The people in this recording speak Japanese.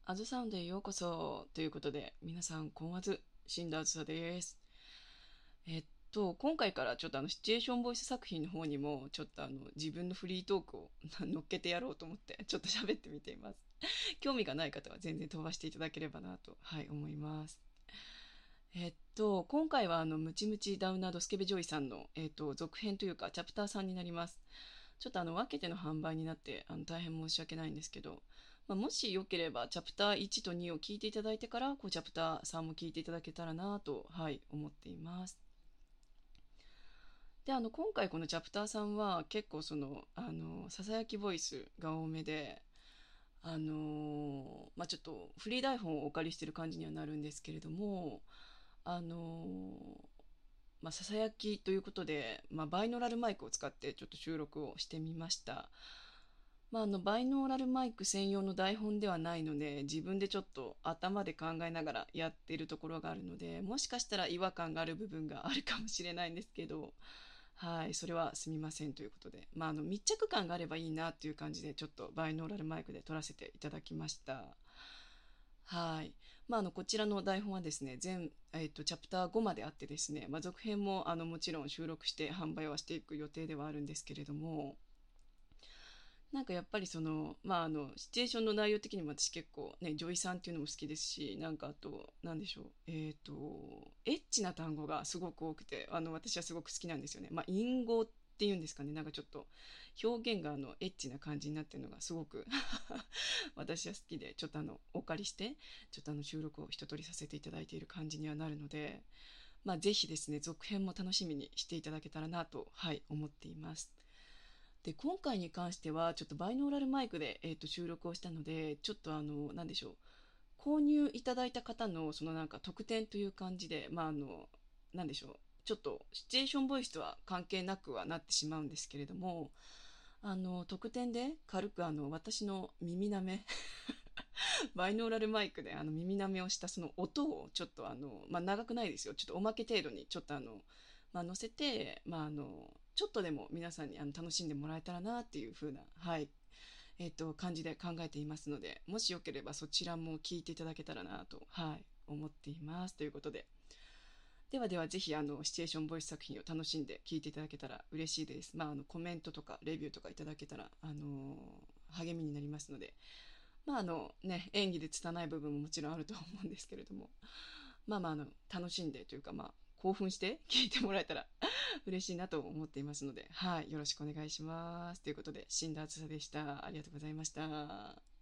あずサウンドへようこそということで、皆さん、こんわず、新田あずさです。今回からちょっとシチュエーションボイス作品の方にも、ちょっと自分のフリートークを乗っけてやろうと思って、ちょっと喋ってみています。興味がない方は全然飛ばしていただければなと、はい、思います。今回はムチムチダウナードスケベジョイさんの、続編というか、チャプター3になります。ちょっと分けての販売になって、大変申し訳ないんですけど、もしよければ、チャプター1と2を聞いていただいてから、チャプター3も聞いていただけたらなと、はい、思っています。で、今回このチャプター3は、結構ささやきボイスが多めで、ちょっとフリー台本をお借りしてる感じにはなるんですけれども、あのささやきということで、バイノーラルマイクを使ってちょっと収録をしてみました。バイノーラルマイク専用の台本ではないので、自分でちょっと頭で考えながらやっているところがあるので、もしかしたら違和感がある部分があるかもしれないんですけど、はい、それはすみませんということで、密着感があればいいなっていう感じで、ちょっとバイノーラルマイクで撮らせていただきました。はい。こちらの台本はですね、チャプター5まであってですね、続編も、もちろん収録して販売はしていく予定ではあるんですけれども、なんかやっぱりシチュエーションの内容的にも私結構ね、女医さんっていうのも好きですし、なんかあと、なんでしょう、エッチな単語がすごく多くて、私はすごく好きなんですよね。隠語っていうんですかね、なんかちょっと表現がエッチな感じになってるのがすごく私は好きで、ちょっとお借りして、ちょっと収録を一通りさせていただいている感じにはなるので、ぜひですね、続編も楽しみにしていただけたらなと、はい、思っています。で、今回に関しては、ちょっとバイノーラルマイクで、収録をしたので、ちょっとなんでしょう。購入いただいた方の、なんか特典という感じで、なんでしょう。ちょっと、シチュエーションボイスとは関係なくはなってしまうんですけれども、特典で軽く私の耳舐め、バイノーラルマイクで耳舐めをしたその音をちょっと長くないですよ。ちょっとおまけ程度にちょっと載せて、ちょっとでも皆さんに楽しんでもらえたらなっていう風な、はい、感じで考えていますので、もしよければそちらも聞いていただけたらなと、はい、思っています。ということで。ではでは、ぜひ、シチュエーションボイス作品を楽しんで聞いていただけたら嬉しいです。コメントとか、レビューとかいただけたら、励みになりますので、演技で拙い部分ももちろんあると思うんですけれども、楽しんでというか、興奮して聞いてもらえたら嬉しいなと思っていますので、はい、よろしくお願いします。ということで、死んだあつさでした。ありがとうございました。